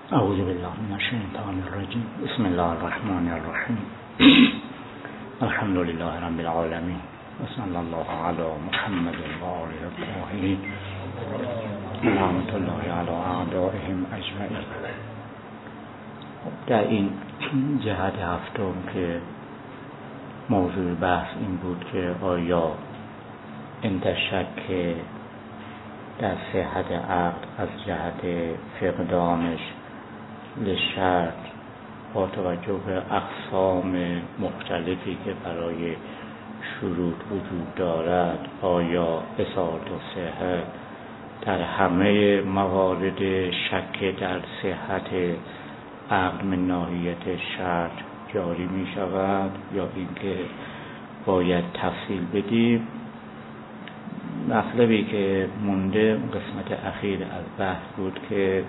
اعوذ بالله من الشیطان الرجیم. بسم الله الرحمن الرحیم. الحمد لله رب العالمین و صلی الله علی محمد و آله الطاهرین رحمت الله علی اعدائهم اجمعین. در این جهت هفتم که موضوع بحث این بود که آیا انت شک در صحت عقد از جهت فقدانش لشرط با توجه به اقسام مختلفی که برای شروط وجود دارد، آیا اثبات صحت در همه موارد شک در صحت عقد من ناحیت شرط جاری می شود یا اینکه باید تفصیل بدیم. مطلبی که مونده قسمت اخیر از بحث بود که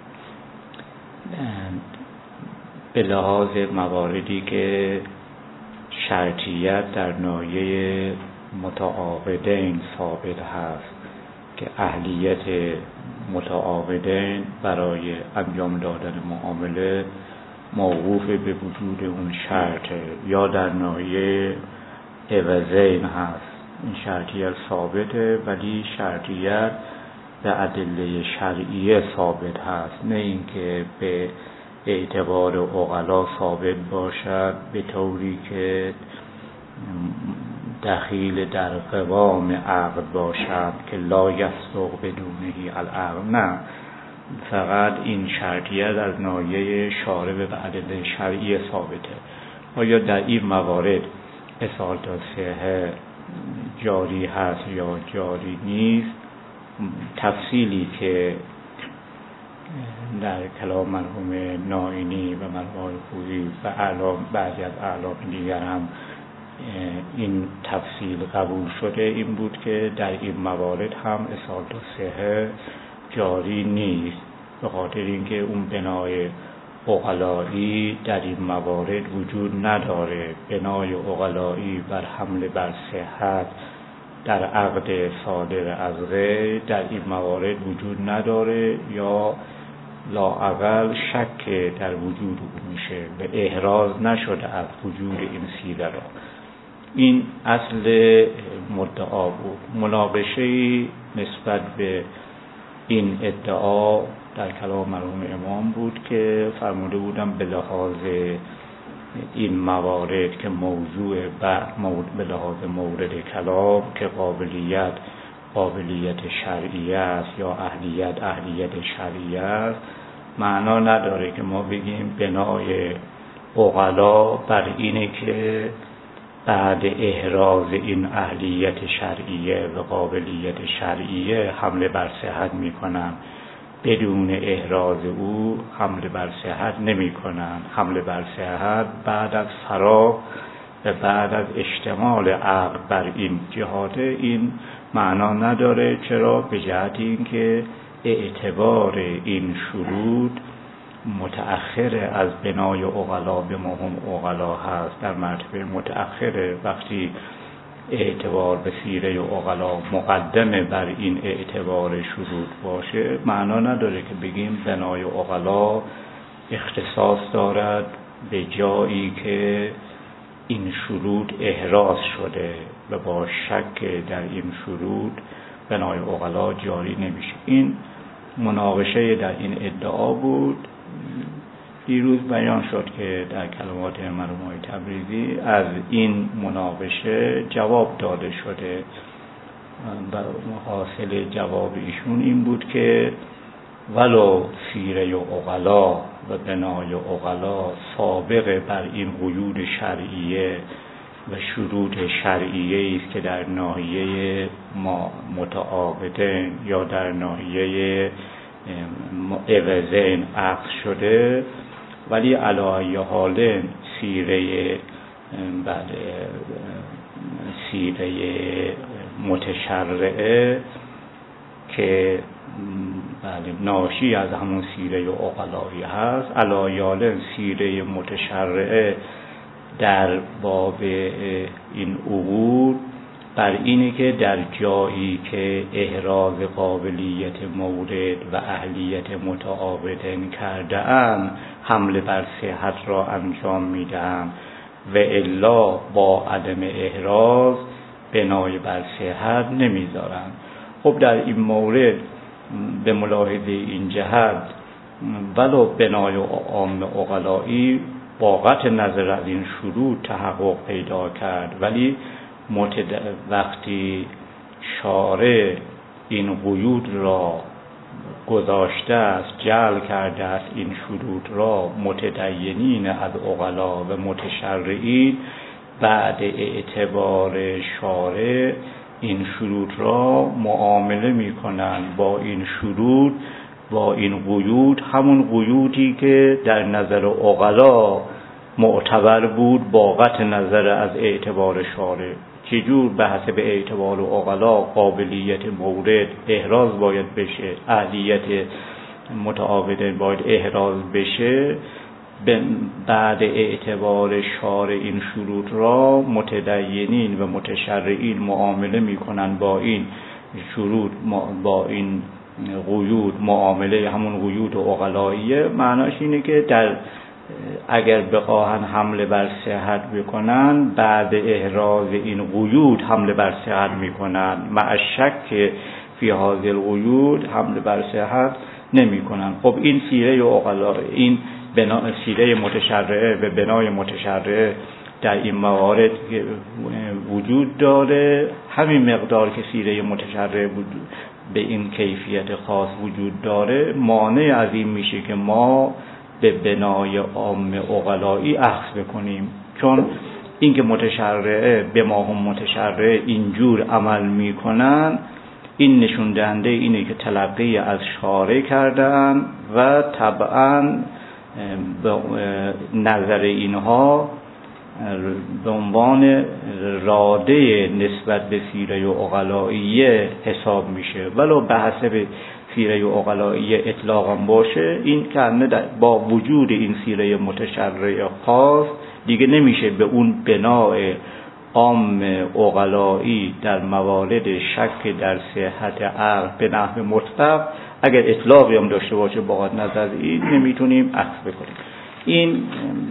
به لحاظ مواردی که شرطیت در ناحیه متعاقدین ثابت هست که اهلیت متعاقدین برای انجام دادن معامله موقوف به وجود اون شرط یا در ناحیه عوضین هست. این شرطیت ثابته ولی شرطیت به ادله شرعیه ثابت هست، نه اینکه به اعتبار عقلا ثابت باشد به طوری که دخیل در قوام عقد باشد که لا یصدق بدونه العقد. نه، فقط این شرطیت از ناحیه شارع به ادله شرعیه ثابته. آیا در این موارد اصالت صحه جاری هست یا جاری نیست؟ تفصیلی که در کلام مرحوم نائینی و مرحوم خویی و بعضی از اعلام دیگر هم این تفصیل قبول شده این بود که در این موارد هم اصالت صحه جاری نیست، به خاطر اینکه اون بنای عقلایی در این موارد وجود نداره. بنای عقلایی بر حمل بر صحت در عقد صادر از غیر در این موارد وجود نداره یا لااقل شک در وجود او میشه و احراز نشده از وجود این سیره را. این اصل مدعا بود. مناقشه‌ای نسبت به این ادعا در کلام مرحوم امام بود که فرموده بودم به لحاظ این موارد که موضوع به لحاظ مورد کلام که قابلیت شرعیه است یا اهلیت شرعیه است، معنا نداره که ما بگیم بنای عقلا بر اینه که بعد احراز این اهلیت شرعیه و قابلیت شرعیه حمله بر صحت میکنن، بدون احراز او حمله بر صحت نمی کنن. حمله بر صحت بعد از فراغ و بعد از اشتمال عقل بر این جهات این معنا نداره. چرا؟ به جهت اینکه اعتبار این شروط متأخر از بنای عقلا به مهم عقلا هست، در مرتبه متأخره. وقتی اعتبار به سیره عقلا مقدمه بر این اعتبار شروط باشه، معنا نداره که بگیم بنای عقلا اختصاص دارد به جایی که این شروط احراز شده و با شک در این شروط بنای عقلا جاری نمیشه. این مناقشه در این ادعا بود. دیروز بیان شد که در کلمات مرحوم تبریزی از این مناقشه جواب داده شده و حاصل جواب ایشون این بود که ولو سیره عقلا و بنای عقلا سابق بر این قیود شرعیه و شروط شرعیه است که در ناحیه ما متعاقدین یا در ناحیه عوضین عقد شده، ولی علی ای حال سیره متشرعه که ناشی از همون سیره عقلایی هست، علی ای حال سیره متشرعه در باب این عقود بر اینه که در جایی که احراز قابلیت مورد و اهلیت متعاقدین کرده‌اند حمله بر صحت را انجام میدهند و الا با عدم احراز بنای بر صحت نمیذارند. خب در این مورد به ملاحظه این جهت ولو بنای عام عقلایی با قطع نظر از این شروط تحقق پیدا کرد، ولی وقتی شارع این قیود را گذاشته است، جعل کرده است این شروط را متدینین از عقلا و متشرعین، بعد اعتبار شارع این شروط را معامله می کنند با این شروط، با این قیود، همون قیودی که در نظر عقلا معتبر بود با قطع نظر از اعتبار شارع. چجور به حسب اعتبار عقلا قابلیت مورد احراز باید بشه، اهلیت متعاقدین باید احراز بشه، بعد اعتبار شارع این شروط را متدینین و متشرعین معامله میکنن با این شروط، با این قیود معامله همون قیود عقلاییه. معناش اینه که اگر بخواهن حمله بر صحت بکنن، بعد احراز این قیود حمله بر صحت میکنن، مع شک فی هذه القیود حمله بر صحت نمیکنن. خب این سیره عقلا، این سیره متشرعه به بنای متشرعه در این موارد وجود داره، همین مقدار که سیره متشرعه به این کیفیت خاص وجود داره، مانع از این میشه که ما به بنای عام عقلایی اخذ بکنیم. چون اینکه متشرعه به ما هم متشرعه اینجور عمل میکنن، این نشون دهنده اینه که تلقی از شارع کردن و طبعا به نظر اینها به عنوان راده نسبت به سیره عقلاییه حساب میشه، ولو به حسب سیره عقلاییه اطلاقا باشه. این که با وجود این سیره متشرع خاص دیگه نمیشه به اون بنای عام عقلایی در موارد شک در صحت عقل به نحو مطلق، اگر اطلاقی هم داشته باشه با نظر این نمیتونیم اخذ بکنیم. این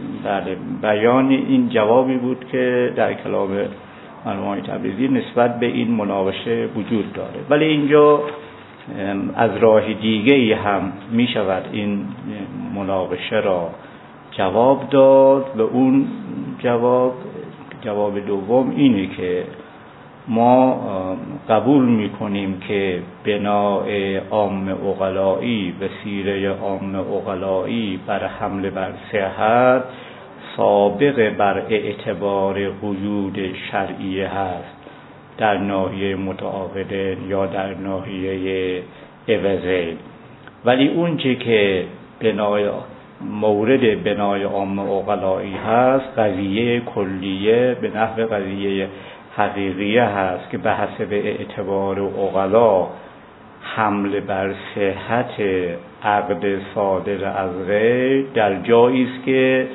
بیان این جوابی بود که در کلام علامه تبریزی نسبت به این مناقشه وجود داره. ولی اینجا از راه دیگه‌ای هم می شود این مناقشه را جواب داد و اون جواب دوم اینه که ما قبول میکنیم که بنای عام عقلایی و سیره عام عقلایی بر حمله بر صحت سابق بر اعتبار قیود شرعیه هست در ناحیه متعاقدین یا در ناحیه عوضین، ولی اون چه که مورد بنای عام عقلایی هست قضیه کلیه به نحو قضیه حقیقیه هست که به حسب اعتبار عقلا حمله بر صحت عقد صادر از غیر در جایی است که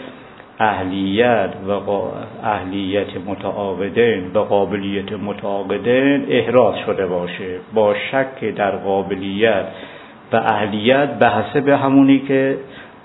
اهلیت متعاقدین و قابلیت متعاقدین احراز شده باشه، با شک در قابلیت و اهلیت به حسب همونی که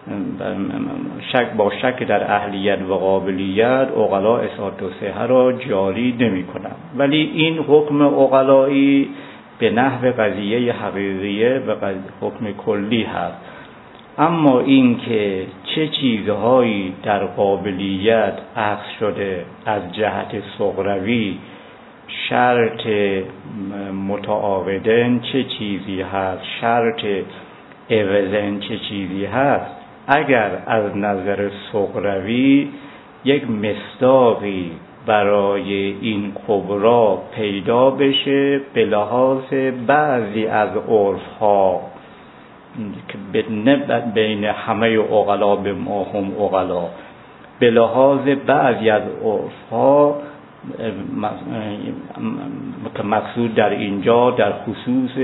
با شک در اهلیت و قابلیت عقلا اثبات صحه را جاری نمی کنند. ولی این حکم عقلایی به نحو قضیه حقیقیه و حکم کلی هست. اما این که چه چیزهایی در قابلیت اخذ شده از جهت صغروی، شرط متعاقدین چه چیزی هست، شرط عوضین چه چیزی هست، اگر از نظر صغروی یک مصداقی برای این کبرا پیدا بشه به لحاظ بعضی از عرفها که بین همه عقلا به ما هم عقلا، به لحاظ بعضی از عرفها که مقصود در اینجا در خصوص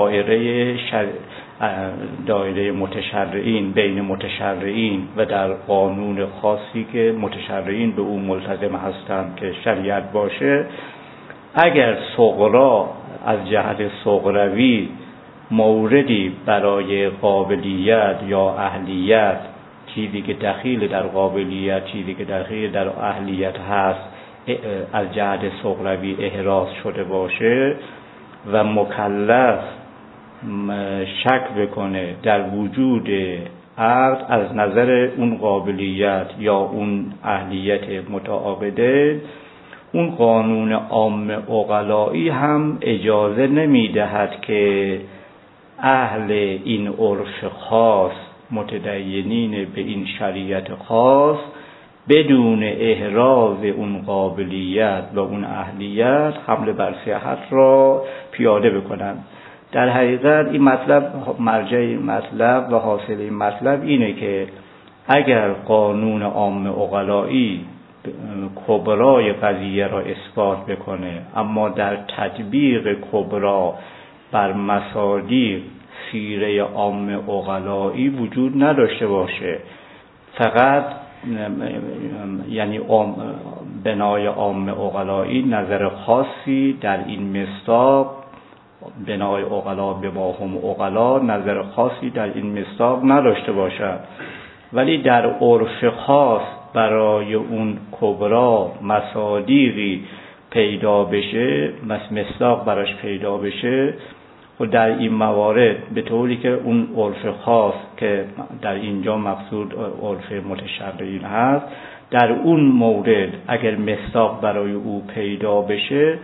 دایره متشرعین، بین متشرعین و در قانون خاصی که متشرعین به اون ملتزم هستند که شریعت باشه، اگر صغرا از جهت صغروی موردی برای قابلیت یا اهلیت، چیزی که دخیل در قابلیت، چیزی که دخیل در اهلیت هست، از جهت صغروی احراز شده باشه و مکلف شک بکنه در وجود عقد از نظر اون قابلیت یا اون اهلیت متعاقده، اون قانون عام عقلایی هم اجازه نمیدهد که اهل این عرف خاص، متدینین به این شریعت خاص، بدون احراز اون قابلیت و اون اهلیت حمله بر صحت را پیاده بکنند. در حقیقت این مطلب، مرجع مطلب و حاصل این مطلب اینه که اگر قانون عام عقلایی کبرای قضیه را اثبات بکنه، اما در تطبیق کبرا بر مصادیق سیره عام عقلایی وجود نداشته باشه، فقط یعنی بنای عام عقلایی نظر خاصی در این مصداق، بنای عقلا به ماهم عقلا نظر خاصی در این مصداق نداشته باشد، ولی در عرف خاص برای اون کبرا مصادیقی پیدا بشه، مصداق براش پیدا بشه، و در این موارد به طوری که اون عرف خاص که در اینجا مقصود عرف متشرعین هست، در اون مورد اگر مصداق برای او پیدا بشه،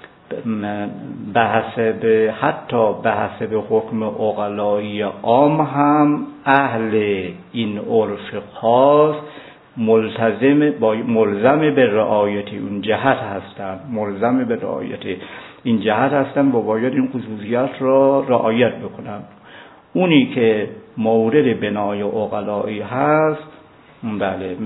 حتی به حسب حکم عقلایی عام هم اهل این عرف خاص ملزم به رعایت اون جهت هستند، ملزم به رعایت این جهت هستند و باید این خصوصیات را رعایت بکنند. اونی که مورد بنای عقلایی هست، بله،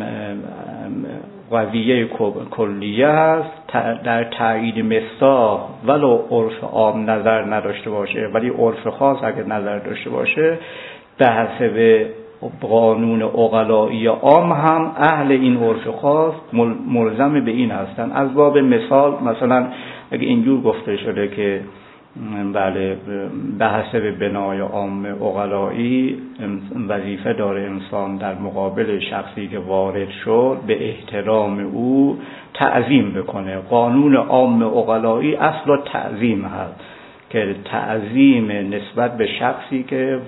قضیه کلیه هست، در تایید مصداق ولو عرف عام نظر نداشته باشه، ولی عرف خاص اگر نظر داشته باشه، به حسب قانون عقلایی عام هم اهل این عرف خاص ملزم به این هستن. از باب مثال، مثلا اگه اینجور گفته شده که بله، به حسب بنای عام عقلایی وظیفه داره انسان در مقابل شخصی که وارد شد به احترام او تعظیم بکنه. قانون عام عقلایی اصلا تعظیم هست، که تعظیم نسبت به شخصی که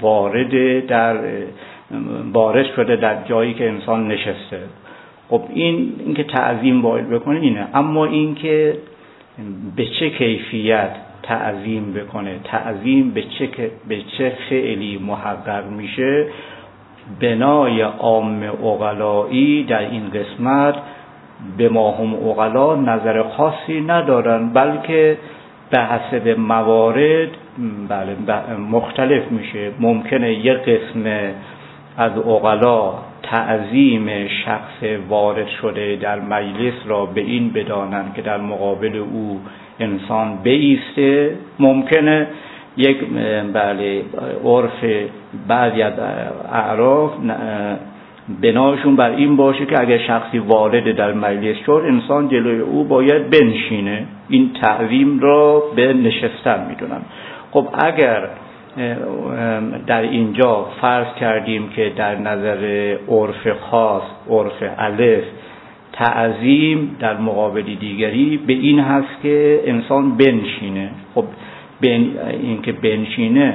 وارد شده در جایی که انسان نشسته. خب این که تعظیم باید بکنه اینه، اما این که به چه کیفیت تعظیم بکنه، تعظیم به چه فعلی محقق میشه، بنای عام عقلایی در این قسمت به ماهم عقلا نظر خاصی ندارن، بلکه به حسب موارد مختلف میشه. ممکنه یک قسم از عقلا تعظیم شخص وارد شده در مجلس را به این بدانند که در مقابل او انسان بایسته. ممکنه یک عرف بعضی از اعراف بناشون بر این باشه که اگر شخصی وارد در مجلس شد، انسان جلوی او باید بنشینه. این تعظیم را به نشستن میدونن. خب اگر در اینجا فرض کردیم که در نظر عرف خاص، عرف الف، تعظیم در مقابل دیگری به این هست که انسان بنشینه. خب این که بنشینه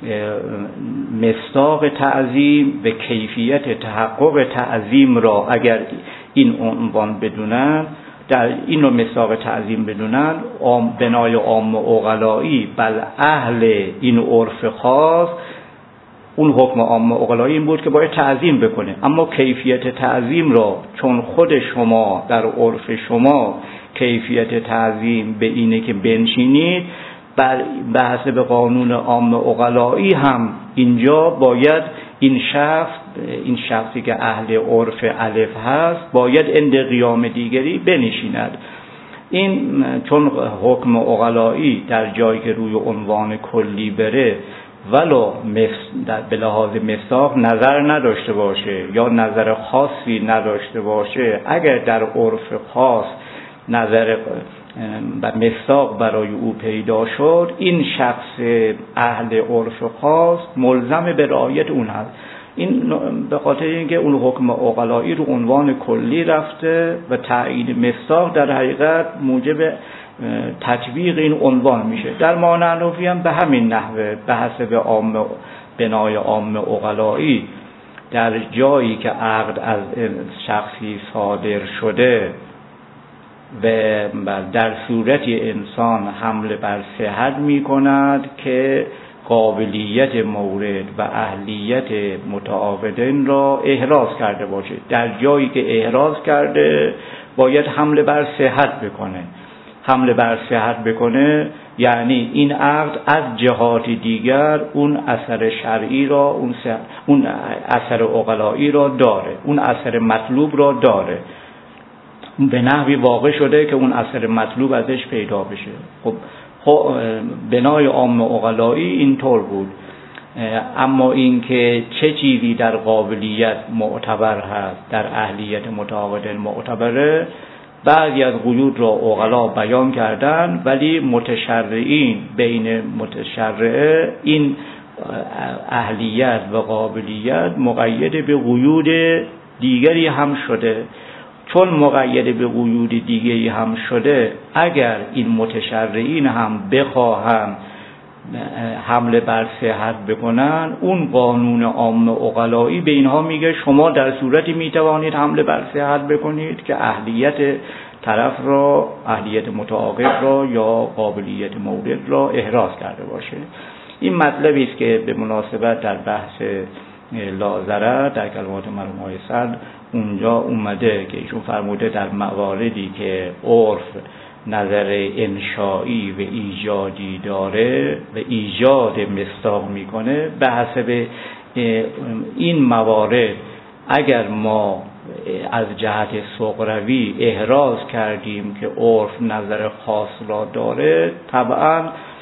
مصداق تعظیم و کیفیت تحقق تعظیم را اگر این عنوان بدونن، در این رو مصداق تعظیم بدونن، بنای عام عقلایی بل اهل این عرف خاص، اون حکم عام عقلایی این بود که باید تعظیم بکنه. اما کیفیت تعظیم را چون خود شما در عرف شما کیفیت تعظیم به اینه که بنشینید، به حسب قانون عام عقلایی هم اینجا باید این شخصی که اهل عرف الف هست باید عند قیام دیگری بنشیند. این چون حکم عقلایی در جایی که روی عنوان کلی بره ولو به لحاظ مصداق نظر نداشته باشه یا نظر خاصی نداشته باشه، اگر در عرف خاص نظر و مصداق برای او پیدا شد، این شخص اهل عرف خاص ملزم به رعایت اون هست. این به خاطر اینکه اون حکم عقلایی رو عنوان کلی رفته و تعیین مصداق در حقیقت موجب تطبیق این عنوان میشه. در معنوی هم به همین نحوه به حسب بنای عام عقلایی در جایی که عقد از شخصی صادر شده و در صورتی انسان حمل بر صحت می کند که قابلیت مورد و اهلیت متعاقدین را احراز کرده باشه، در جایی که احراز کرده باید حمل بر صحت بکنه. حمل بر صحت بکنه یعنی این عقد از جهات دیگر اون اثر شرعی را، اون اثر عقلایی را داره، اون اثر مطلوب را داره، به نحوی واقع شده که اون اثر مطلوب ازش پیدا بشه. خب بنای عام عقلایی اینطور بود. اما اینکه چه چیزی در قابلیت معتبر هست، در اهلیت متعاقدین معتبره، بعضی از قیود را عقلا بیان کردن، ولی متشرعین بین متشرعه این اهلیت و قابلیت مقید به قیود دیگری هم شده. چون مقید به قیود دیگری هم شده، اگر این متشرعین هم بخواهن حمله بر صحت بکنن، اون قانون عام عقلایی به اینها میگه شما در صورتی میتوانید حمله بر صحت بکنید که اهلیت طرف را، اهلیت متعاقد را یا قابلیت مورد را احراز کرده باشه. این مطلبی است که به مناسبت در بحث لا-ضرر در کلمات مرحوم آقای صدر اونجا اومده که ایشون فرموده در مواردی که عرف نظر انشایی و ایجادی داره و ایجاد مصداق میکنه، به حسب این موارد اگر ما از جهت صغروی احراز کردیم که عرف نظر خاص را داره، طبعا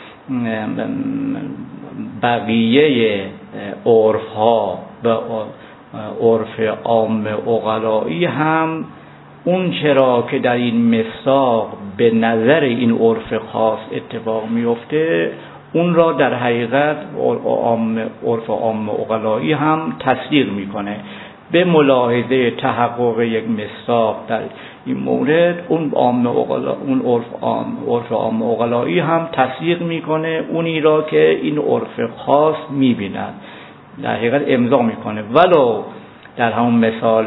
بقیه عرف ها و عرف عام عقلایی هم اون چرا که در این مصداق به نظر این عرف خاص اتفاق میفته، اون را در حقیقت عرف عام عقلایی هم تصدیق میکنه. به ملاحظه تحقق یک مصداق در این مورد، اون عرف عام عقلایی هم تصدیق میکنه اونی را که این عرف خاص میبیند، در حقیقت امضا میکنه. ولو در همون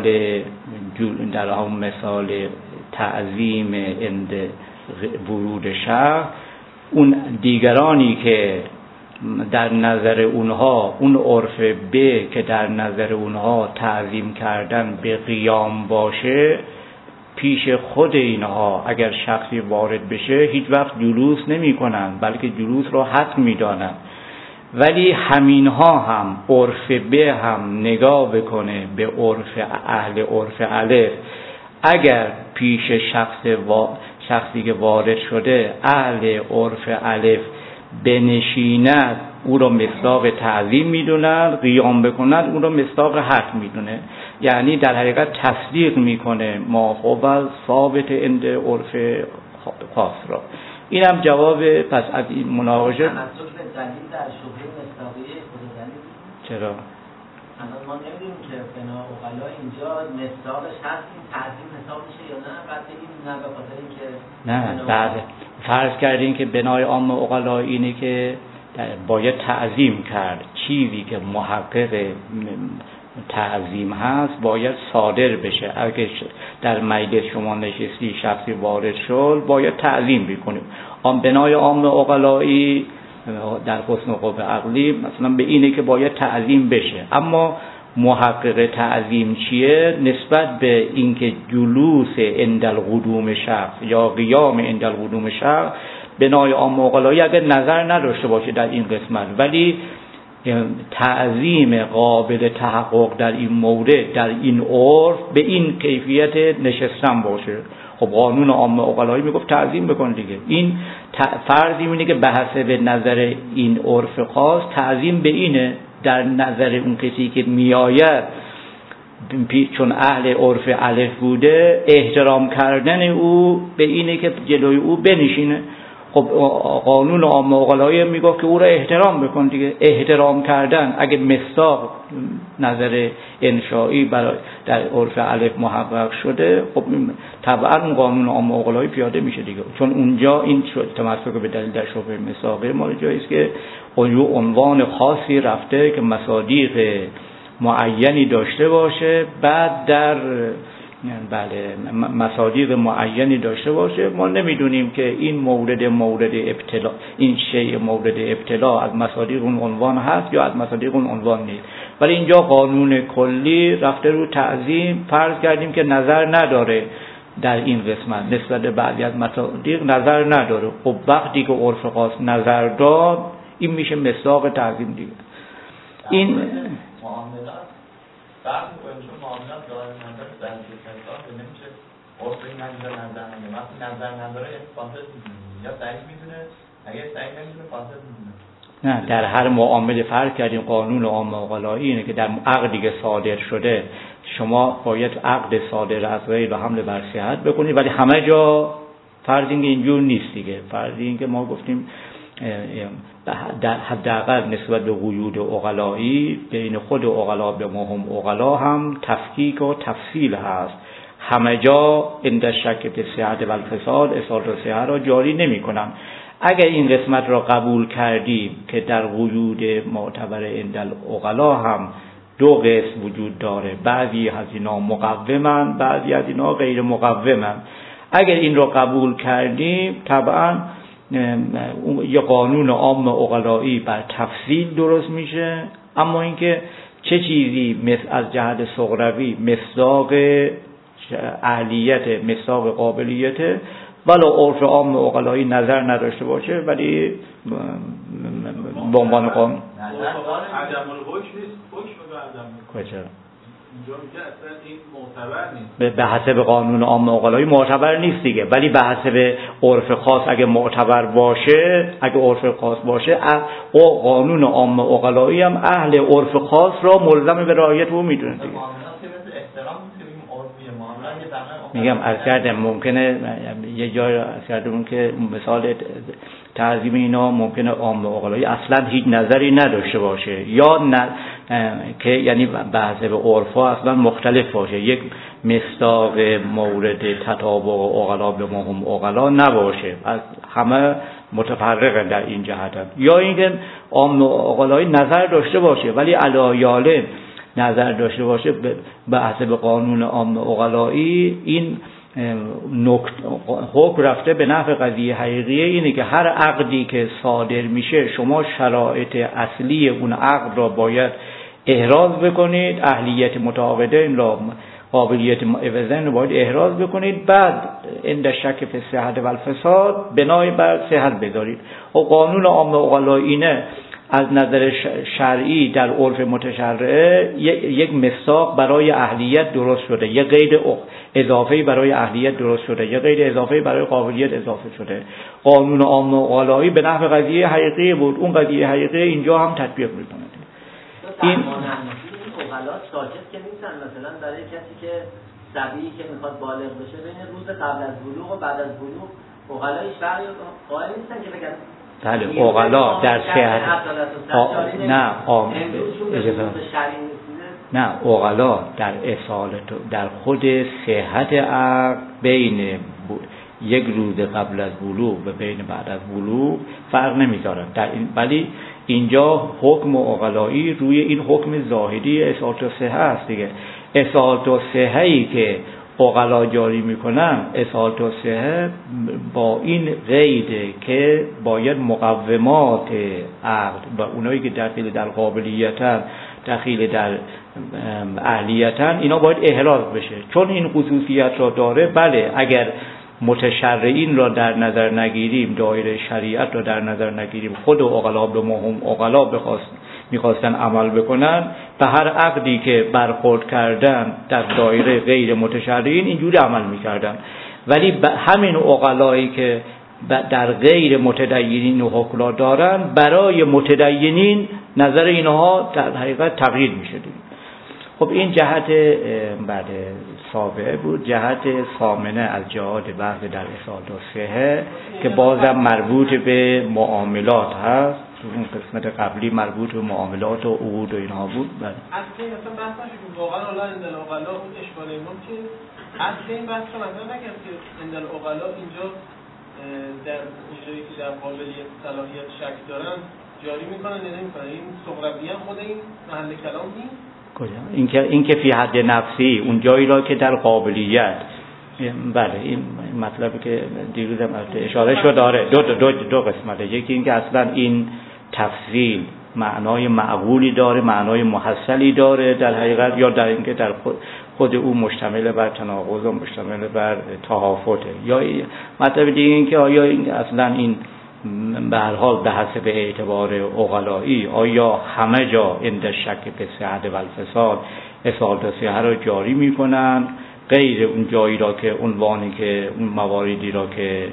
مثال تعظیم عند ورود شهر، اون دیگرانی که در نظر اونها اون عرف به که در نظر اونها تعظیم کردن به قیام باشه، پیش خود اینها اگر شخصی وارد بشه هیچ وقت جلوس نمی کنن، بلکه جلوس را حق می دانن. ولی همینها هم عرف به هم نگاه بکنه به عرف اهل عرف الف، اگر پیش شخصی که وارد شده اهل عرف الف بنشیند، او را مصداق تعظیم میدونن، قیام بکند او را مصداق حق میدونه. یعنی در حقیقت تصدیق میکنه ما خوب ثابت عند عرف خاص را. اینم جواب پس از این مناقشه. تمسک به دلیل در شبهه مصداقیه خود دلیل چرا؟ الان ما نمیدونیم که بنا عقلا اینجا مصداقش هست، این تعظیم حساب میشه یا نه؟ بعد بگیم نه به خاطر اینکه نه، بعد فرض کردیم که بنای عام عقلا اینه که باید تعظیم کرد، چیزی که محقق تعظیم هست باید صادر بشه. اگه در مجلس شما نشستی شخصی وارد شد باید تعظیم بکنیم. بنای عام عقلایی در حسن قوه عقلی مثلا به اینه که باید تعظیم بشه. اما محقق تعظیم چیه؟ نسبت به اینکه جلوس عند القدوم شخص یا قیام عند القدوم شخص، بنای عام عقلایی اگر نظر نداشته باشه در این قسمت، ولی تعظیم قابل تحقق در این مورد، در این عرف، به این کیفیت نشستن باشه. خب قانون عام عقلایی میگفت تعظیم بکن دیگه. این فرضی اینه که به حسب نظر این عرف خاص تعظیم به اینه، در نظر اون کسی که میآید چون اهل عرف الف بوده احترام کردن او به اینه که جلوی او بنشینه. خب قانون عام عقلایی میگفت که او را احترام بکن دیگه. احترام کردن اگه مصداق نظر انشایی برای در عرف الف محقق شده، خب طبعا اون قانون عام عقلایی پیاده میشه دیگه، چون اونجا این تمسک به دلیل در شبهه مصداقی مال جایی است که عنوان خاصی رفته که مصادیق معینی داشته باشه، بعد در مصادیق معینی داشته باشه. ما نمیدونیم که این مورد ابتلا، این شیء مورد ابتلا از مصادیق اون عنوان هست یا از مصادیق اون عنوان نیست. ولی اینجا قانون کلی رفته رو تعظیم، فرض کردیم که نظر نداره در این قسمت نسبت به بعضی از مصادیق نظر نداره. خب وقتی که عرف خاص نظر داد، این میشه مصداق تعظیم دیگه. این معاملات فرق می‌کنه، چون معاملات ظاهر نظر در حساب نمیشه عرف نظر نداره. وقتی نظر نداره فاسد یا صحیح میدونه، اگه صحیح نمیدونه فاسد میدونه. نه، در هر معامله فرق کردیم. قانون عام عقلایی اینه که در عقدی که صادر شده شما باید عقد صادر از غیر حمل بر صحت بکنید، ولی همه جا فرض اینجور نیست دیگه. فرض این که ما گفتیم در حداقل نسبت به قیود عقلایی بین خود عقلا به ما هم عقلا هم تفکیک و تفصیل هست. همه جا عند شک به صحت و الفساد اصالت صحت را جاری نمی کنم. اگر این قسمت را قبول کردیم که در قیود معتبر عند العقلا هم دو قسم وجود داره، بعضی از اینا مقومن، بعضی از اینا غیر مقومن، اگر این را قبول کردیم طبعا یه قانون عام عقلایی بر تفصیل درست میشه. اما اینکه چه چیزی از جهت صغروی مصداق اهلیت، مصداق قابلیت، ولی عرف عام عقلایی نظر نداشته باشه، ولی به عنوان قانون عدم الحکم نیست، حکم به عدم کجا اینجا میگه اصلا این معتبر نیست. به حسب قانون عام عقلایی معتبر نیست دیگه، ولی به حسب عرف خاص اگه معتبر باشه، اگه عرف خاص باشه، او قانون عام عقلایی هم اهل عرف خاص را ملزم به رعایت او میدونه دیگه. میگم عرض کردم ممکنه یه جای عرض کردم که مثال تعظیم اینا ممکنه عام عقلایی اصلا هیچ نظری نداشته باشه، یا که یعنی بعضی به عرفا اصلا مختلف باشه، یک مصداق مورد تطابق عقلا به ما هم عقلا نباشه، از همه متفرقه در این جهت. یا اینکه عام عقلایی نظر داشته باشه ولی علایاله نظر داشته باشه به حسب قانون عام عقلایی این حکم رفته به نفع قضیه حقیقیه اینه که هر عقدی که صادر میشه شما شرایط اصلی اون عقد را باید احراز بکنید، اهلیت متعاقدین را، قابلیت عوضین رو باید احراز بکنید، بعد عند شک فی صحت و الفساد بنای بر صحت بذارید. و قانون عام عقلایی اینه از نظر شرعی در عرف متشرعه یک مصداق برای اهلیت درست شده، یک قید اضافه‌ای برای اهلیت درست شده، یک قید اضافه‌ای برای قابلیت اضافه شده. قانون عام عقلایی به نحو قضیه حقیقی بود، اون قضیه حقیقی اینجا هم تطبیق می‌کنه. این عقلا ساکت که نیستن، مثلا برای کسی که صبیی که میخواد بالغ بشه بین روز قبل از بلوغ و بعد از بلوغ عقلای شرعی قائل نیستن که بگن بله عقلا در صحت نه عقلا در اصالت در خود صحت عقل بین یک روز قبل از بلوغ و بین بعد از بلوغ فرق نمیذارن در این، ولی اینجا حکم عقلایی روی این حکم ظاهری اصالت و صحه است دیگه. اصالت و صحه‌ای که عقلا جاری میکنن، اصالت و صحه با این قیده که باید مقومات عقل و اونایی که دخیل در قابلیتن، دخیل در اهلیتن، اینا باید احراز بشه. چون این خصوصیت را داره، بله اگر متشرعین را در نظر نگیریم، دایره شریعت را در نظر نگیریم، خود عقلا به ما هم عقلا میخواستن عمل بکنن، به هر عقدی که برخورد کردن در دایره غیر متشرعین اینجوری عمل میکردن. ولی همین عقلایی که در غیر متدینین و حکلا دارن، برای متدینین نظر اینها در حقیقت تغییر میشه. خب این جهت بعد سابعه بود. جهت ثامنه از جهات بحث در اصالت الصحه که بازم مربوط به معاملات هست. اون قسمت قبلی مربوط به معاملات و عقود و اینها بود. بله. اصلا مثلا بحث نشد واقعا حالا اندل عقلا اون اشکال امام که اصلا این بحث رو مثلا نکرد که اندل عقلا اینجا در اونجایی که در قابلیت صلاحیت شک دارن جاری میکنن یا نمیکنن. این سغربی هم خود این محل کلام نیست. کجا؟ این که فی حد نفسی اون جایی را که در قابلیت، بله این مطلبی که دیروز هم اشاره شد داره دو قسمته. یکی این که اصلا این تفصیل معنای معقولی داره، معنای محصلی داره در حقیقت، یا در اینکه در خود او مشتمل بر تناقض و مشتمل بر تهافته، یا مطلب دیگه این که آیا این اصلا این به هر حال به حسب اعتبار عقلایی آیا همه جا عند شک به صحت و الفساد اصالت الصحه را جاری میکنن، غیر اون جایی را که عنوانی که اون مواردی را که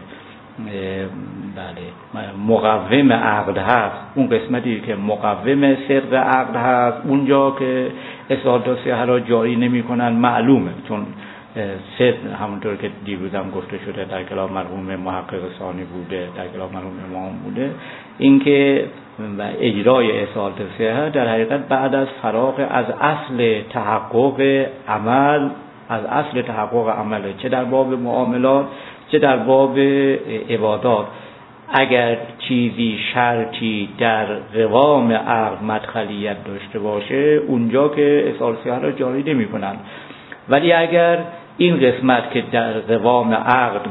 بله مقوم عقد هست، اون قسمتی که مقوم صدق عقد هست اونجا که اصالت الصحه را جاری نمیکنن معلومه، چون صدق همونطور که دیروز هم گفته شده در کلام مرحوم محقق ثانی بوده، در کلام مرحوم امام بوده، اینکه اجرای اصالت الصحه در حقیقت بعد از فراغ از اصل تحقق عمل، از اصل تحقق عمله، چه در باب معاملات چه در باب عبادات. اگر چیزی شرطی در قوام عقد مدخلیت داشته باشه اونجا که اصالت الصحه را جاری نمی کنن، ولی اگر این قسمت که در قوام عقد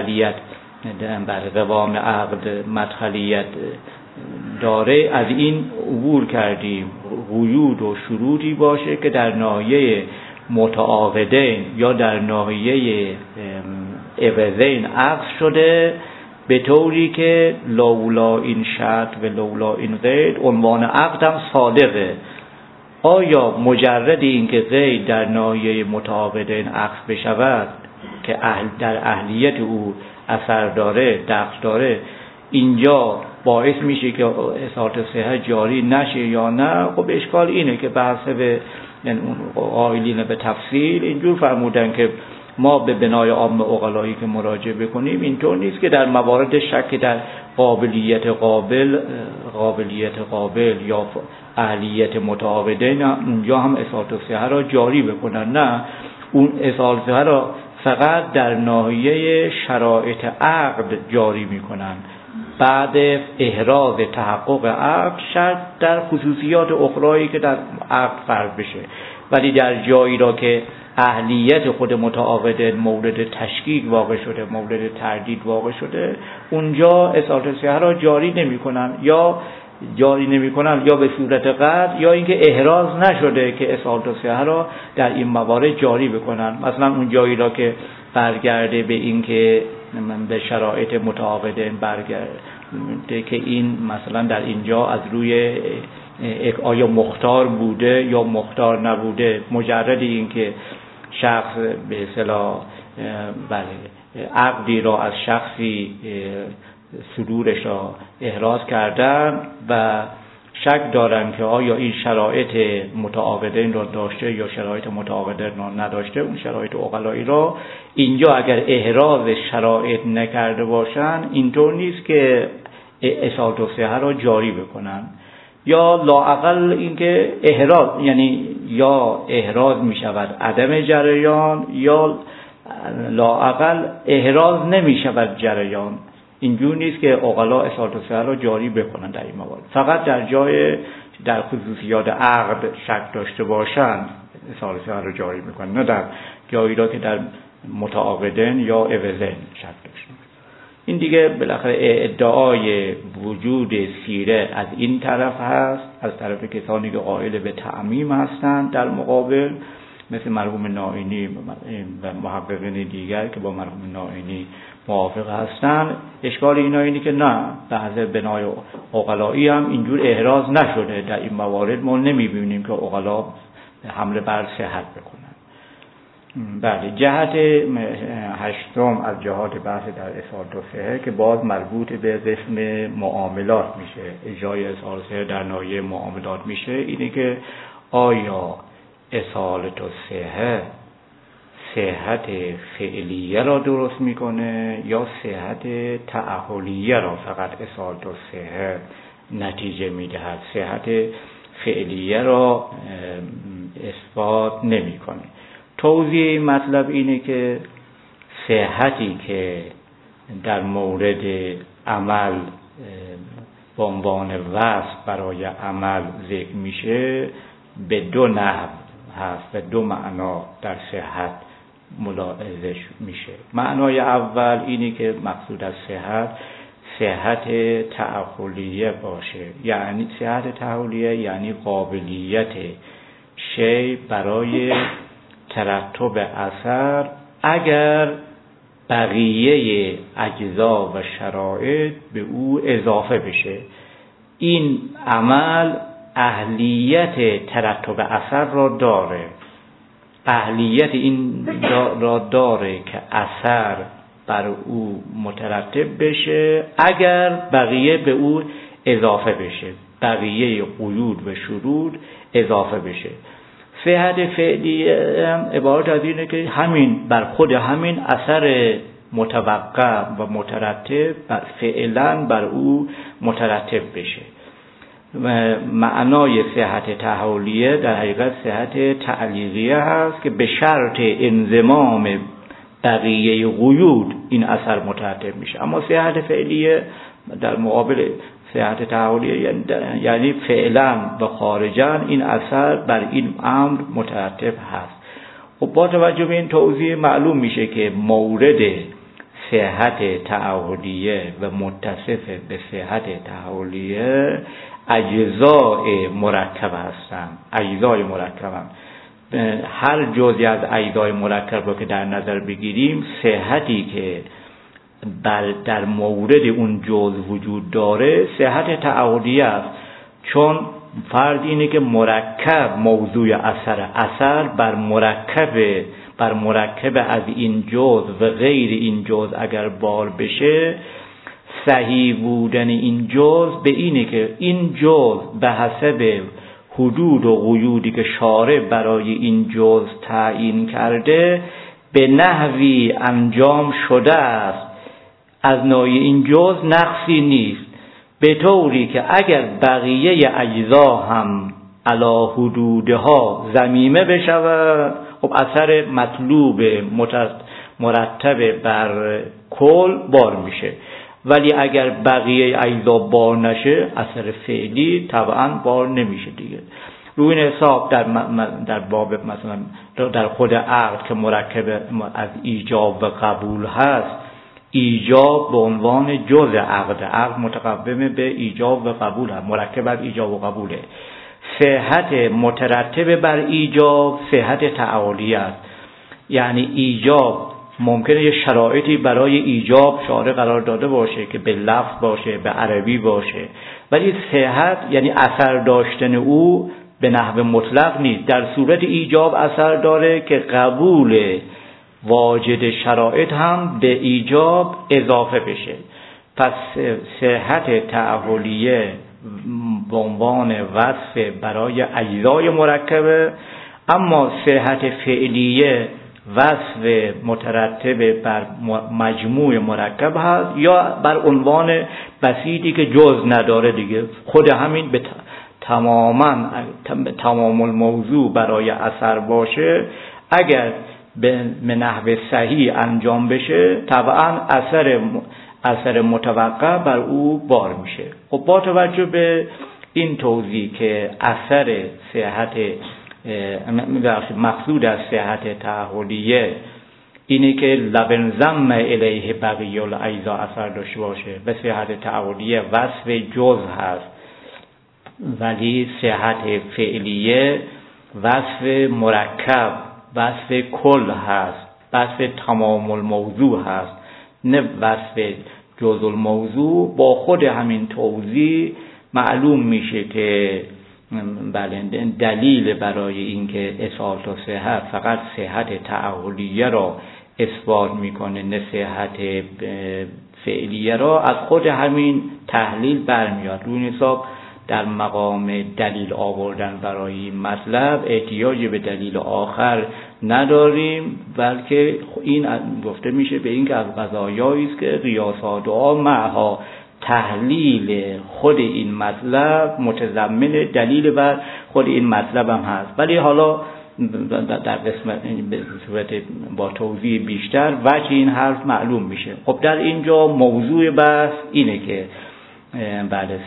مدخلیت داره از این عبور کردیم، قیود و شروطی باشه که در ناحیه متعاقدین یا در ناحیه عوضین عقد شده، به طوری که لولا این شرط و لولا این قید عنوان عقد هم صادقه. آیا مجرد این که قید در ناحیه متعاقدین عقد بشود که در اهلیت او اثر داره، دخل داره، اینجا باعث میشه که اصالت الصحه جاری نشه یا نه؟ خب اشکال اینه که بحث به قائلین به تفصیل اینجور فرمودن که ما به بنای عام عقلایی که مراجعه بکنیم اینطور نیست که در موارد شک در قابلیت قابل یا اهلیت متعاقدین اونجا هم اصالت الصحه را جاری بکنن. نه، اون اصالت الصحه را فقط در ناحیه شرایط عقد جاری میکنن، بعد احراز تحقق عقد شرط در خصوصیات اخرایی که در عقد فرض بشه، ولی در جایی را که اهلیت خود متعاقدین مورد تشکیک واقع شده، مورد تردید واقع شده، اونجا اصالت الصحه را جاری نمی‌کنن، یا به صورت قطع، یا اینکه احراز نشده که اصالت الصحه را در این موارد جاری بکنن. مثلا اون جایی را که برگرده به این که به شرایط متعاقدین برگرده که این مثلا در اینجا از روی آیا مختار بوده یا مختار نبوده، مجرد این که شخص به اصطلاح عقدی را از شخصی صدورش را احراز کردن و شک دارن که آیا این شرایط متعاقدین را داشته یا شرایط متعاقدین را نداشته، اون شرایط عقلایی را اینجا اگر احراز شرایط نکرده باشن اینطور نیست که اصالت الصحه را جاری بکنن، یا لااقل اینکه احراز، یعنی یا احراز می شود عدم جریان یا لااقل احراز نمی شود جریان. اینجور نیست که عقلا اصالت الصحه را جاری بکنن در این موارد، فقط در جای در خصوصیات عقد شک داشته باشند اصالت الصحه را جاری میکنن، نه در جایی را که در متعاقدین یا عوضین شک داشته. این دیگه بالاخره ادعای وجود سیره از این طرف هست، از طرف کسانی که قائل به تعمیم هستند، در مقابل مثل مرحوم نائینی و محققین دیگر که با مرحوم نائینی موافق هستند. اشکال اینا اینه که نه، بحث بنای عقلایی هم اینجور احراز نشده. در این موارد ما نمیبینیم که عقلا حمله بر صحت بکنن. بله، جهت هشتم از جهات بحث در اصالت الصحه که باز مربوط به قسم معاملات میشه، اجرای اصالت الصحه در ناحیه معاملات میشه، اینه که آیا اصالت الصحه صحت فعلیه را درست میکنه یا صحت تأهلیه را فقط اصالت الصحه نتیجه میدهد، صحت فعلیه را اثبات نمیکنه. توضیح این مطلب اینه که صحتی که در مورد عمل به عنوان وصف برای عمل ذکر میشه به دو نحو هست، به دو معنا در صحت ملاحظه میشه. معنای اول اینی که مقصود از صحت تأهلیه باشه، یعنی صحت تأهلیه یعنی قابلیت شی برای ترتب اثر اگر بقیه اجزا و شرایط به او اضافه بشه. این عمل اهلیت ترتب اثر را داره، اهلیت این را داره که اثر بر او مترتب بشه اگر بقیه به او اضافه بشه، بقیه قیود و شروط اضافه بشه. صحت فعلی عبارت از اینه که همین بر خود همین اثر متوقع و مترتب فعلا بر او مترتب بشه. معنای صحت تحولیه در حقیقت صحت تعلیقیه هست که به شرط انضمام بقیه قیود این اثر مترتب میشه. اما صحت فعلیه در مقابل صحت تحولیه یعنی فعلا و خارجا این اثر بر این امر مترتب هست. و با توجه به این توضیح معلوم میشه که مورد صحت تحولیه و متصف به صحت تحولیه اجزای مرکب هستند. اجزای مرکب هم هر جزئی از اجزای مرکب رو که در نظر بگیریم، صحتی که در مورد اون جزء وجود داره صحت تعهدیه است، چون فرض اینه که مرکب موضوع اثر بر مرکب از این جزء و غیر این جزء اگر بار بشه، صحیح بودن این جزء به اینه که این جزء به حسب حدود و قیودی که شارع برای این جزء تعیین کرده به نحوی انجام شده است، از نوع این جزء نقصی نیست، به طوری که اگر بقیه اجزا هم علی حدودها ضمیمه بشود، خب اثر مطلوب مرتب بر کل بار میشه. ولی اگر بقیه اجزا بار نشه، اثر فعلی طبعا بار نمیشه دیگه. روی این حساب در باب مثلا در خود عقد که مرکب از ایجاب و قبول هست، ایجاب به عنوان جزء عقد متقوم به ایجاب و قبول هست، مرکب از ایجاب و قبوله. صحت مترتب بر ایجاب صحت تعالیه است، یعنی ایجاب ممکنه یه شرایطی برای ایجاب شارع قرار داده باشه که به لفظ باشه، به عربی باشه، ولی صحت یعنی اثر داشتن او به نحو مطلق نیست. در صورت ایجاب اثر داره که قبول واجد شرایط هم به ایجاب اضافه بشه. پس صحت تعهلیه به عنوان وصف برای اجزای مرکبه، اما صحت فعلیه وصف مترتب بر مجموع مرکب هست یا بر عنوان بسیطی که جز نداره دیگه. خود همین به تمام الموضوع برای اثر باشه، اگر به نحو صحیح انجام بشه طبعا اثر متوقع بر او بار میشه. خب با توجه به این توضیح که اثر صحت مقصود از صحت تعهلیه اینه که لبنظم الیه بقیه الاجزا اثر داشته باشه، به صحت تعهلیه وصف جز هست، ولی صحت فعلیه وصف مرکب، وصف کل هست، وصف تمام الموضوع هست، نه وصف جزء الموضوع. با خود همین توضیح معلوم میشه که بله دلیل برای اینکه اصالت و صحت فقط صحت تعهلیه را اثبات میکنه نه صحت فعلیه را، از خود همین تحلیل برمیاد. روی حساب در مقام دلیل آوردن برای این مطلب احتیاج به دلیل آخر نداریم، بلکه این گفته میشه به این که از قضایایی است که قیاسا دعا معها تحلیل خود این مطلب متضمن دلیل بر خود این مطلب هم هست. ولی حالا در قسمت به صورت با توضیح بیشتر وجه این حرف معلوم میشه. خب در اینجا موضوع بحث اینه که بله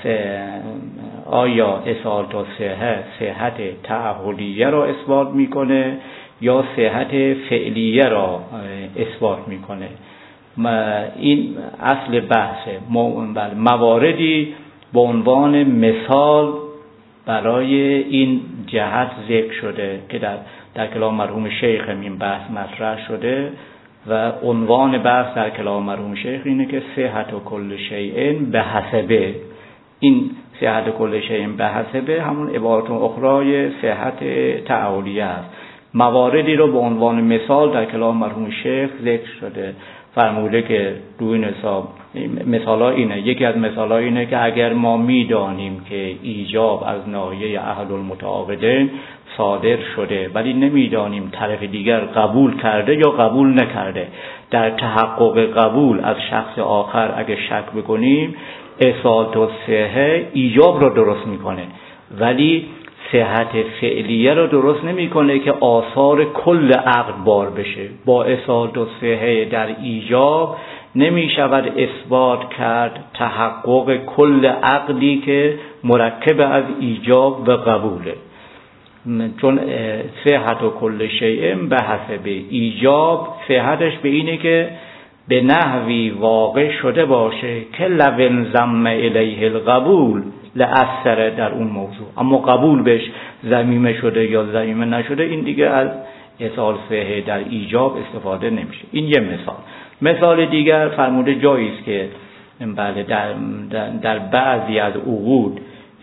آیا اصالت و صحت تعهدیه را اثبات میکنه یا صحت فعلیه را اثبات میکنه. این اصل بحثه. مواردی به عنوان مثال برای این جهت ذکر شده که در کلام مرحوم شیخ این بحث مطرح شده و عنوان بحث در کلام مرحوم شیخ اینه که صحت و کل شیء به حسبه. این صحت و کل شیء به حسبه همون عبارت اخرای صحت تعالیه است. مواردی رو به عنوان مثال در کلام مرحوم شیخ ذکر شده. فرموده که دو این حساب مثالا اینه، یکی از مثالا اینه که اگر ما میدانیم که ایجاب از ناحیه احد المتعاقدین صادر شده ولی نمیدانیم طرف دیگر قبول کرده یا قبول نکرده، در تحقق قبول از شخص آخر اگه شک بکنیم اصالت و صحه ایجاب رو درست میکنه ولی صحت فعلیه رو درست نمیکنه که آثار کل عقد بار بشه. با اصالت و صحه در ایجاب نمی شود اثبات کرد تحقق کل عقدی که مرکب از ایجاب و قبوله، چون صحت و کل شیء به حسب ایجاب صحتش به اینه که به نحوی واقع شده باشه که لو ضم الیه القبول لأثر در اون موضوع، اما قبول بهش ضمیمه شده یا ضمیمه نشده این دیگه از اصال صحه در ایجاب استفاده نمیشه. این یه مثال دیگر فرموده جایی است که بله در بعضی از عقود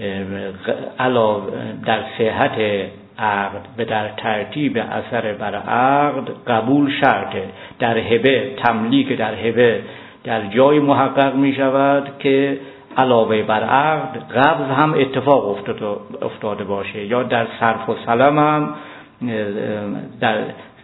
علاوه در صحت عقد و در ترتیب اثر بر عقد قبول شرطه. در هبه تملیک در هبه در جای محقق می شود که علاوه بر عقد قبض هم اتفاق افتاده باشه، یا در صرف و سلم هم در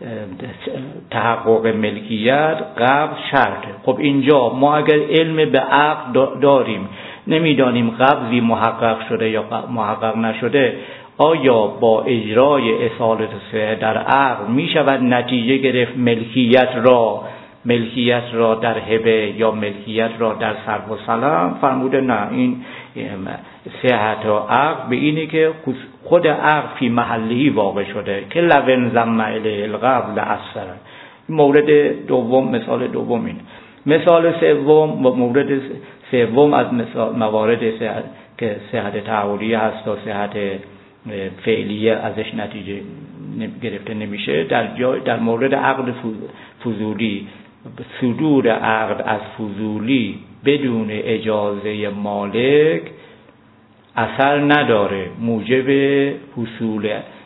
تحقق ملکیت قبض شرطه. خب اینجا ما اگر علم به عقد داریم نمیدانیم قبضی محقق شده یا محقق نشده، آیا با اجرای اصالت صحه در عقد می شود نتیجه گرفت ملکیت را در هبه یا ملکیت را در صرف و سلم؟ فرموده نه، این صحت و عقد به اینه که خود عقد فی محلی واقع شده که لو ضم الیه القبل اثر. مورد دوم، مثال دوم اینه. مثال سوم، مورد سوم از موارد که صحت تعالیه هست و صحت فعلیه ازش نتیجه گرفته نمیشه، در مورد عقد فضولی، صدور عقد از فضولی بدون اجازه مالک اثر نداره، موجب حصول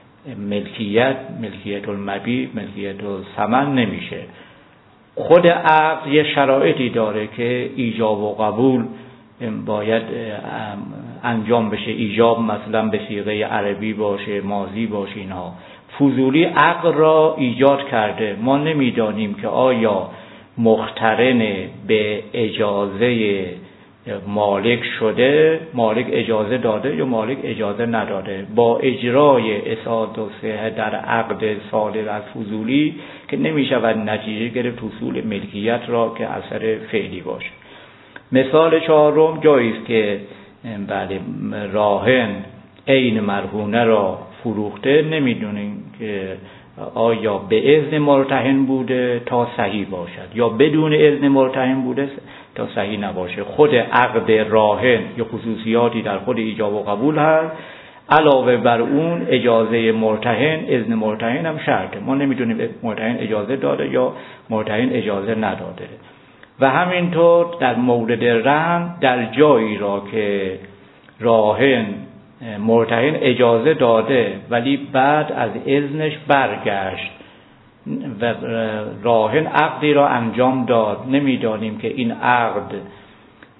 ملکیت المبیع، ملکیت الثمن نمیشه. خود عقد یه شرایطی داره که ایجاب و قبول باید انجام بشه. ایجاب مثلا به صیغه عربی باشه، ماضی باشه. اینها فضولی عقد را ایجاد کرده، ما نمیدانیم که آیا مقترن به اجازه مالک شده، مالک اجازه داده یا مالک اجازه نداده. با اجرای اصالت و صحه در عقد صادر از فضولی که نمی شود نتیجه گرفت حصول ملکیت را که اثر فعلی باشه. مثال چهارم جایی است که بله راهن عین مرهونه را فروخته، نمیدونیم که آیا به اذن مرتهن بوده تا صحیح باشد یا بدون اذن مرتهن بوده تا صحیح نباشه. خود عقد راهن یا خصوصیاتی در خود ایجاب و قبول هست، علاوه بر اون اجازه مرتهن، اذن مرتهن هم شرطه. ما نمیدونیم مرتهن اجازه داده یا مرتهن اجازه نداده. و همینطور در مورد رهن، در جایی را که راهن مرتهن اجازه داده ولی بعد از اذنش برگشت و راهن عقدی را انجام داد، نمیدانیم که این عقد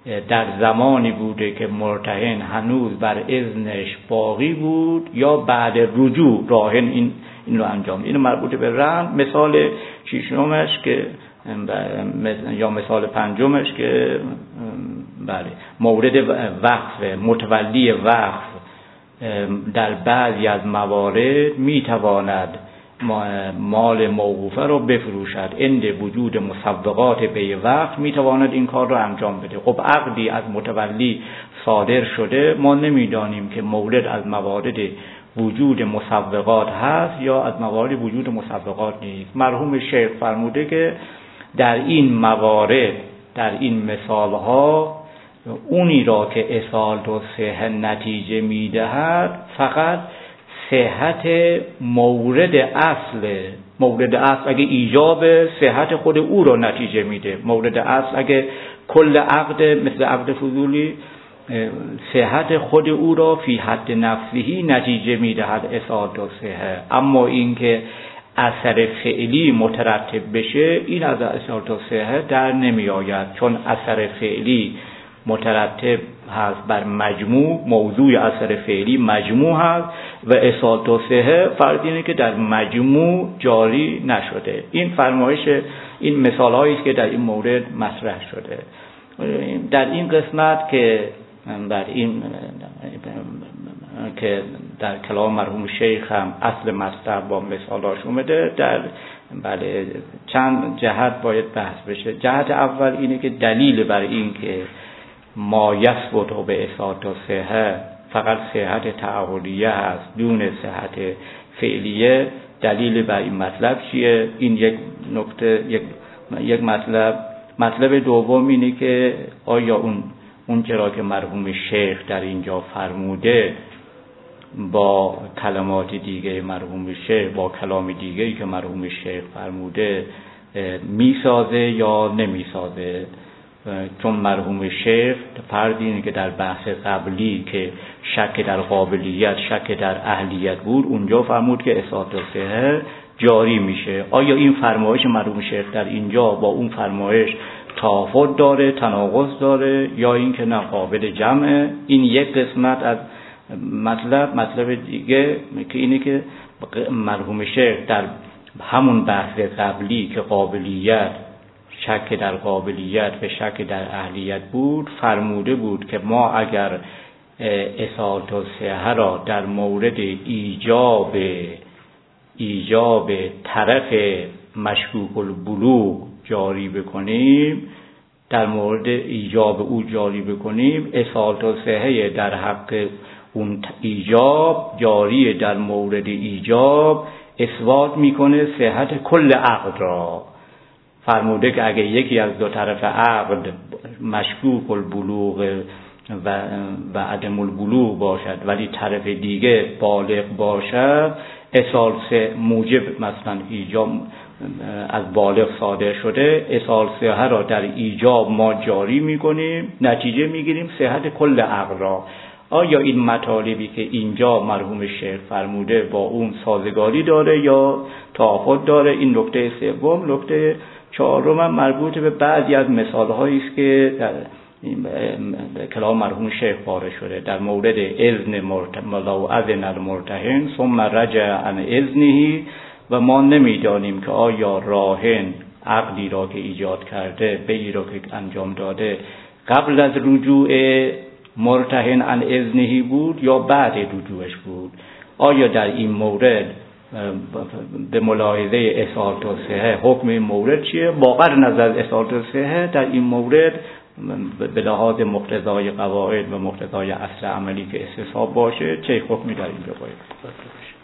در زمانی بوده که مرتهن هنوز بر اذنش باقی بود یا بعد رجوع راهن این رو انجام. اینو مربوط به رهن. مثال ششمش که یا مثال پنجمش که بله مورد وقف، متولی وقف در بعضی از موارد میتواند مال موقوفه رو بفروشد. عند وجود مسوقات بی وقف میتواند این کار رو انجام بده. خب عقدی از متولی صادر شده، ما نمیدانیم که مورد از موارد وجود مسوقات هست یا از موارد وجود مسوقات نیست. مرحوم شیخ فرموده که در این موارد، در این مثالها، اونی را که اصالت و صحه نتیجه میدهد فقط صحت مورد اصل. مورد اصل اگه ایجاب صحت خود او را نتیجه میده. مورد اصل اگه کل عقد مثل عقد فضولی صحت خود او را فی حد نفسهی نتیجه میدهد اصالت و صحه. اما این که اثر فعلی مترتب بشه، این از اصالت و صحه در نمی آید، چون اثر فعلی مترتب هست بر مجموع. موضوع اثر فعلی مجموع هست و اصالت و صحه فرض اینه که در مجموع جاری نشده. این فرمایش، این مثال هایی است که در این مورد مطرح شده. در این قسمت که در کلام مرحوم شیخ هم اصل مطلب با مثالاش اومده، در بله چند جهت باید بحث بشه. جهت اول اینه که دلیل بر این که ما یثبت به اثبات و صحه فقط صحت تعهدیه هست دون صحت فعلیه، دلیل بر این مطلب چیه؟ این یک نکته، یک مطلب دوم اینه که آیا اون چرا که مرحوم شیخ در اینجا فرموده با کلمات دیگه مرحوم شیخ، با کلام دیگه‌ای که مرحوم شیخ فرموده میسازه یا نمیسازه؟ چون مرحوم شیخ فرض اینه که در بحث قبلی که شک در قابلیت، شک در اهلیت بود، اونجا فرمود که اثبات صحه جاری میشه. آیا این فرمایش مرحوم شیخ در اینجا با اون فرمایش تفاوت داره، تناقض داره، یا این که نه قابل جمعه؟ این یک قسمت از مطلب دیگه که اینه که مرحوم شیخ در همون بحث قبلی که قابلیت، شک در قابلیت و شک در اهلیت بود، فرموده بود که ما اگر اثبات الصحه را در مورد ایجاب طرف مشکوک البلوغ جاری بکنیم، در مورد ایجاب او جاری بکنیم، اثبات الصحه در حق اون ایجاب جاری در مورد ایجاب اثبات میکنه صحت کل عقد را. فرموده که اگه یکی از دو طرف عقد مشکوک البلوغ و عدم البلوغ باشد ولی طرف دیگه بالغ باشد، اصالت موجب مثلا ایجاب از بالغ صادر شده، اصالت صحه را در ایجاب ما جاری میکنیم، نتیجه میگیریم صحت کل عقد را. آیا این مطالبی که اینجا مرحوم شیخ فرموده با اون سازگاری داره یا تفاوت داره؟ این نکته سوم. نکته چهارم هم مربوط به بعضی از مثال‌هایی است که در کلام مرحوم شیخ وارد شده در مورد اذن لو اذن المرتهن ثم رجع عن اذنه، و ما نمیدانیم که آیا راهن عقدی را که ایجاد کرده، بیعی را که انجام داده قبل از رجوع مرتهن عن اذنه بود یا بعد رجوعش بود. آیا در این مورد به ملاحظه اصالت الصحه حکم این مورد چیه؟ با نظر اصالت الصحه در این مورد به لحاظ مقتضای قواعد و مقتضای اصل عملی که استصحاب باشه چه حکمی در اینجا باید باشه؟